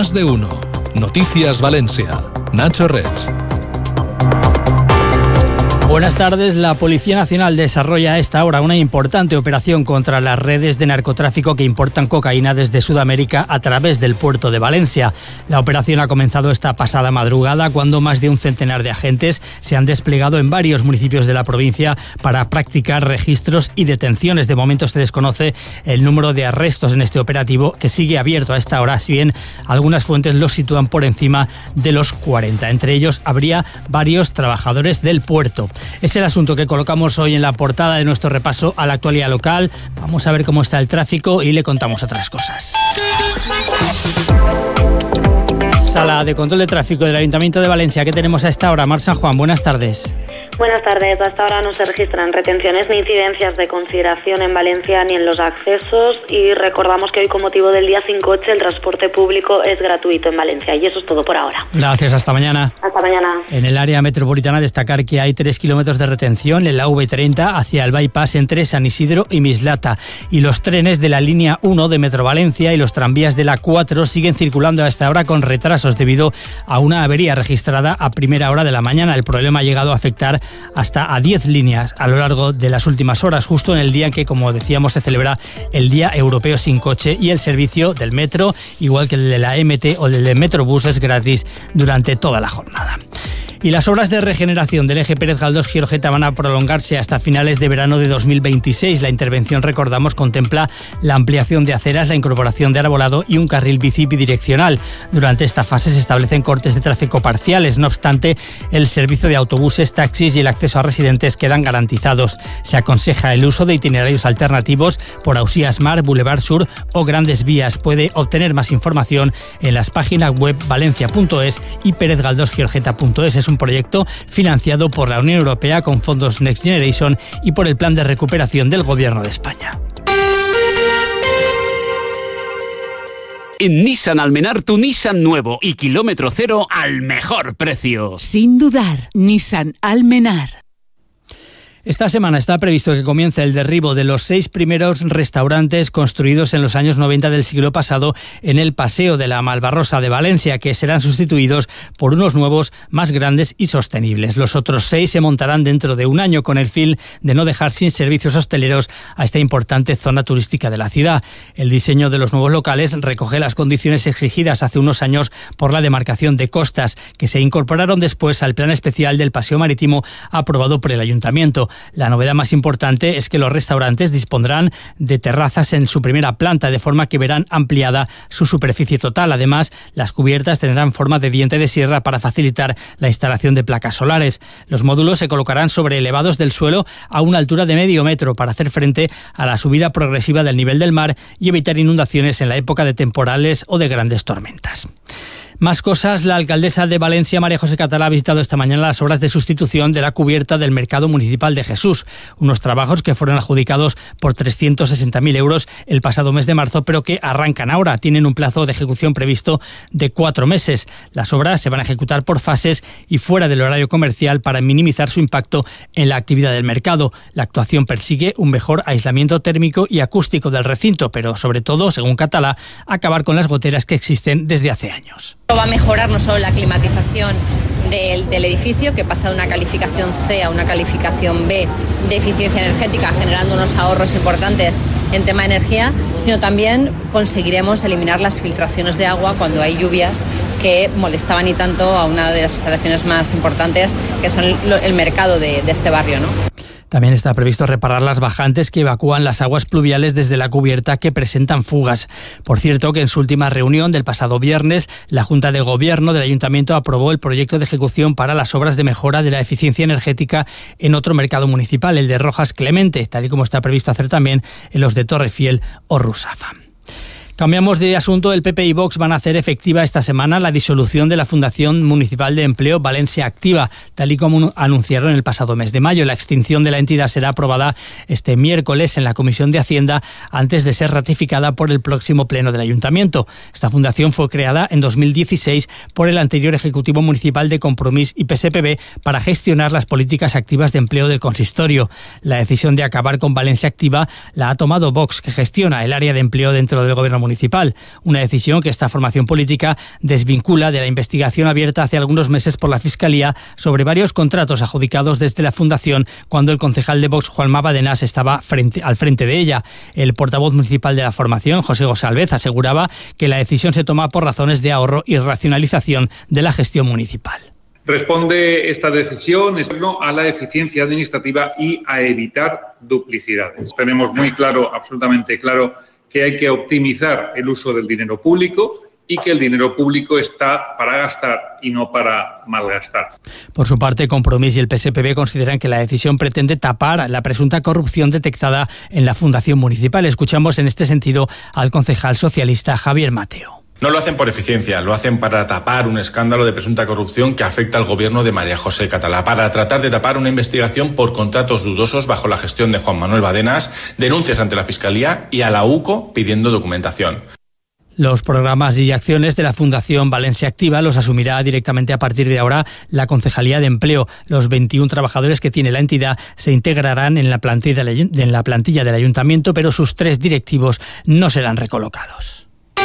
Más de uno. Noticias Valencia. Nacho Reig. Buenas tardes. La Policía Nacional desarrolla a esta hora una importante operación contra las redes de narcotráfico que importan cocaína desde Sudamérica a través del puerto de Valencia. La operación ha comenzado esta pasada madrugada cuando más de un centenar de agentes se han desplegado en varios municipios de la provincia para practicar registros y detenciones. De momento se desconoce el número de arrestos en este operativo, que sigue abierto a esta hora, si bien algunas fuentes los sitúan por encima de los 40. Entre ellos habría varios trabajadores del puerto. Es el asunto que colocamos hoy en la portada de nuestro repaso a la actualidad local. Vamos a ver cómo está el tráfico y le contamos otras cosas. Sala de control de tráfico del Ayuntamiento de Valencia. ¿Qué tenemos a esta hora? Mar San Juan, buenas tardes. Buenas tardes. Hasta ahora no se registran retenciones ni incidencias de consideración en Valencia ni en los accesos, y recordamos que hoy, con motivo del día sin coche, el transporte público es gratuito en Valencia. Y eso es todo por ahora. Gracias, hasta mañana. Hasta mañana. En el área metropolitana, destacar que hay 3 kilómetros de retención en la V30 hacia el bypass entre San Isidro y Mislata, y los trenes de la línea 1 de Metro Valencia y los tranvías de la 4 siguen circulando a esta hora con retrasos debido a una avería registrada a primera hora de la mañana. El problema ha llegado a afectar hasta a 10 líneas a lo largo de las últimas horas, justo en el día en que, como decíamos, se celebra el Día Europeo sin Coche, y el servicio del metro, igual que el de la MT o el de Metrobús, es gratis durante toda la jornada. Y las obras de regeneración del eje Pérez Galdós-Giorgeta van a prolongarse hasta finales de verano de 2026. La intervención, recordamos, contempla la ampliación de aceras, la incorporación de arbolado y un carril bici bidireccional. Durante esta fase se establecen cortes de tráfico parciales. No obstante, el servicio de autobuses, taxis y el acceso a residentes quedan garantizados. Se aconseja el uso de itinerarios alternativos por Ausías Mar, Boulevard Sur o Grandes Vías. Puede obtener más información en las páginas web valencia.es y perezgaldosgiorgeta.es. Es un proyecto financiado por la Unión Europea con fondos Next Generation y por el Plan de Recuperación del Gobierno de España. En Nissan Almenar, tu Nissan nuevo y kilómetro cero al mejor precio. Sin dudar, Nissan Almenar. Esta semana está previsto que comience el derribo de los 6 primeros restaurantes construidos en los años 90 del siglo pasado en el Paseo de la Malvarrosa de Valencia, que serán sustituidos por unos nuevos más grandes y sostenibles. Los otros 6 se montarán dentro de un año, con el fin de no dejar sin servicios hosteleros a esta importante zona turística de la ciudad. El diseño de los nuevos locales recoge las condiciones exigidas hace unos años por la demarcación de costas, que se incorporaron después al plan especial del Paseo Marítimo aprobado por el Ayuntamiento. La novedad más importante es que los restaurantes dispondrán de terrazas en su primera planta, de forma que verán ampliada su superficie total. Además, las cubiertas tendrán forma de diente de sierra para facilitar la instalación de placas solares. Los módulos se colocarán sobre elevados del suelo a una altura de medio metro para hacer frente a la subida progresiva del nivel del mar y evitar inundaciones en la época de temporales o de grandes tormentas. Más cosas. La alcaldesa de Valencia, María José Catalá, ha visitado esta mañana las obras de sustitución de la cubierta del Mercado Municipal de Jesús. Unos trabajos que fueron adjudicados por 360.000 euros el pasado mes de marzo, pero que arrancan ahora. Tienen un plazo de ejecución previsto de 4 meses. Las obras se van a ejecutar por fases y fuera del horario comercial para minimizar su impacto en la actividad del mercado. La actuación persigue un mejor aislamiento térmico y acústico del recinto, pero sobre todo, según Catalá, acabar con las goteras que existen desde hace años. Va a mejorar no solo la climatización del edificio, que pasa de una calificación C a una calificación B de eficiencia energética, generando unos ahorros importantes en tema de energía, sino también conseguiremos eliminar las filtraciones de agua cuando hay lluvias que molestaban y tanto a una de las instalaciones más importantes, que son el mercado de este barrio, ¿no? También está previsto reparar las bajantes que evacúan las aguas pluviales desde la cubierta que presentan fugas. Por cierto, que en su última reunión del pasado viernes, la Junta de Gobierno del Ayuntamiento aprobó el proyecto de ejecución para las obras de mejora de la eficiencia energética en otro mercado municipal, el de Rojas Clemente, tal y como está previsto hacer también en los de Torrefiel o Rusafa. Cambiamos de asunto. El PP y Vox van a hacer efectiva esta semana la disolución de la Fundación Municipal de Empleo Valencia Activa, tal y como anunciaron el pasado mes de mayo. La extinción de la entidad será aprobada este miércoles en la Comisión de Hacienda antes de ser ratificada por el próximo pleno del Ayuntamiento. Esta fundación fue creada en 2016 por el anterior Ejecutivo Municipal de Compromís y PSPB para gestionar las políticas activas de empleo del consistorio. La decisión de acabar con Valencia Activa la ha tomado Vox, que gestiona el área de empleo dentro del Gobierno municipal, municipal. Una decisión que esta formación política desvincula de la investigación abierta hace algunos meses por la Fiscalía sobre varios contratos adjudicados desde la Fundación cuando el concejal de Vox, Juanma Badenas, estaba al frente de ella. El portavoz municipal de la formación, José González, aseguraba que la decisión se toma por razones de ahorro y racionalización de la gestión municipal. Responde esta decisión a la eficiencia administrativa y a evitar duplicidades. Tenemos muy claro, absolutamente claro, que hay que optimizar el uso del dinero público y que el dinero público está para gastar y no para malgastar. Por su parte, Compromís y el PSPB consideran que la decisión pretende tapar la presunta corrupción detectada en la Fundación Municipal. Escuchamos en este sentido al concejal socialista Javier Mateo. No lo hacen por eficiencia, lo hacen para tapar un escándalo de presunta corrupción que afecta al gobierno de María José Catalá, para tratar de tapar una investigación por contratos dudosos bajo la gestión de Juan Manuel Badenas, denuncias ante la Fiscalía y a la UCO pidiendo documentación. Los programas y acciones de la Fundación Valencia Activa los asumirá directamente a partir de ahora la Concejalía de Empleo. Los 21 trabajadores que tiene la entidad se integrarán en la plantilla del Ayuntamiento, pero sus 3 directivos no serán recolocados.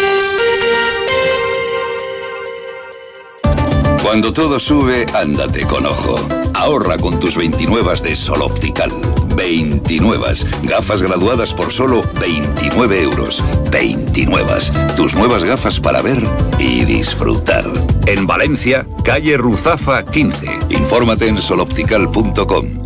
Cuando todo sube, ándate con ojo. Ahorra con tus 29 de Sol Optical. 29. Gafas graduadas por solo 29 euros. 29. Tus nuevas gafas para ver y disfrutar. En Valencia, calle Ruzafa 15. Infórmate en soloptical.com.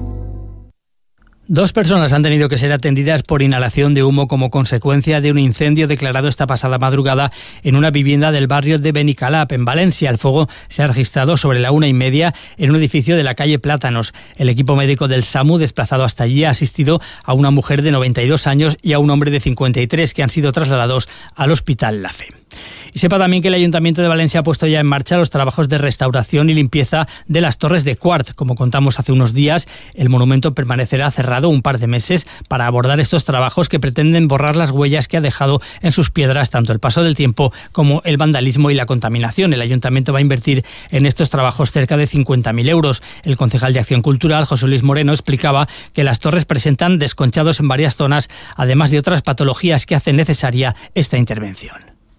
2 personas han tenido que ser atendidas por inhalación de humo como consecuencia de un incendio declarado esta pasada madrugada en una vivienda del barrio de Benicalap, en Valencia. El fuego se ha registrado sobre la 1:30 en un edificio de la calle Plátanos. El equipo médico del SAMU, desplazado hasta allí, ha asistido a una mujer de 92 años y a un hombre de 53 que han sido trasladados al Hospital La Fe. Y sepa también que el Ayuntamiento de Valencia ha puesto ya en marcha los trabajos de restauración y limpieza de las torres de Quart. Como contamos hace unos días, el monumento permanecerá cerrado un par de meses para abordar estos trabajos que pretenden borrar las huellas que ha dejado en sus piedras tanto el paso del tiempo como el vandalismo y la contaminación. El Ayuntamiento va a invertir en estos trabajos cerca de 50.000 euros. El concejal de Acción Cultural, José Luis Moreno, explicaba que las torres presentan desconchados en varias zonas, además de otras patologías que hacen necesaria esta intervención.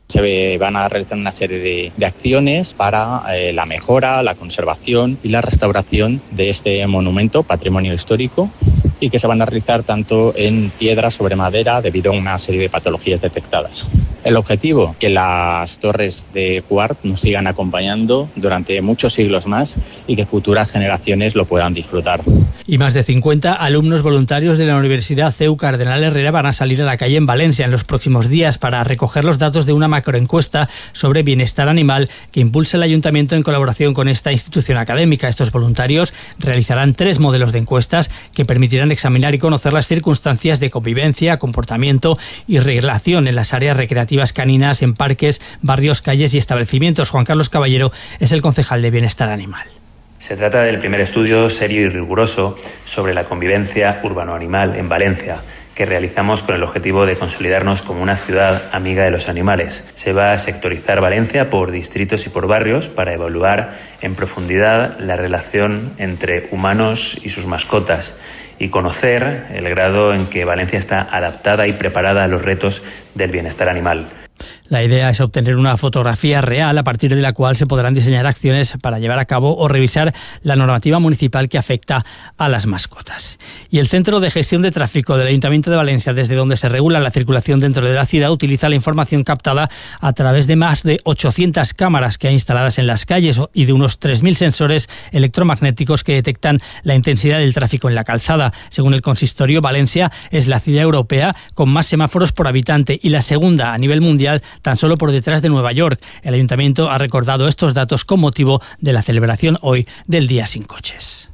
Se van a realizar una serie de acciones para la mejora, la conservación y la restauración de este monumento, patrimonio histórico, y que se van a realizar tanto en piedra sobre madera debido a una serie de patologías detectadas. El objetivo, que las torres de Quart nos sigan acompañando durante muchos siglos más y que futuras generaciones lo puedan disfrutar. Y más de 50 alumnos voluntarios de la Universidad CEU Cardenal Herrera van a salir a la calle en Valencia en los próximos días para recoger los datos de una macroencuesta sobre bienestar animal que impulsa el Ayuntamiento en colaboración con esta institución académica. Estos voluntarios realizarán 3 modelos de encuestas que permitirán examinar y conocer las circunstancias de convivencia, comportamiento y relación en las áreas recreativas caninas, en parques, barrios, calles y establecimientos. Juan Carlos Caballero es el concejal de Bienestar Animal. Se trata del primer estudio serio y riguroso sobre la convivencia urbano-animal en Valencia, que realizamos con el objetivo de consolidarnos como una ciudad amiga de los animales. Se va a sectorizar Valencia por distritos y por barrios para evaluar en profundidad la relación entre humanos y sus mascotas y conocer el grado en que Valencia está adaptada y preparada a los retos del bienestar animal. La idea es obtener una fotografía real a partir de la cual se podrán diseñar acciones para llevar a cabo o revisar la normativa municipal que afecta a las mascotas. Y el Centro de Gestión de Tráfico del Ayuntamiento de Valencia, desde donde se regula la circulación dentro de la ciudad, utiliza la información captada a través de más de 800 cámaras que hay instaladas en las calles y de unos 3.000 sensores electromagnéticos que detectan la intensidad del tráfico en la calzada. Según el consistorio, Valencia es la ciudad europea con más semáforos por habitante y la segunda a nivel mundial, tan solo por detrás de Nueva York. El Ayuntamiento ha recordado estos datos con motivo de la celebración hoy del Día Sin Coches.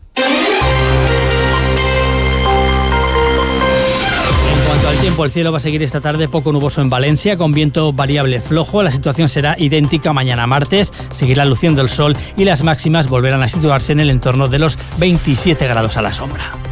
En cuanto al tiempo, el cielo va a seguir esta tarde poco nuboso en Valencia, con viento variable flojo. La situación será idéntica mañana martes, seguirá luciendo el sol y las máximas volverán a situarse en el entorno de los 27 grados a la sombra.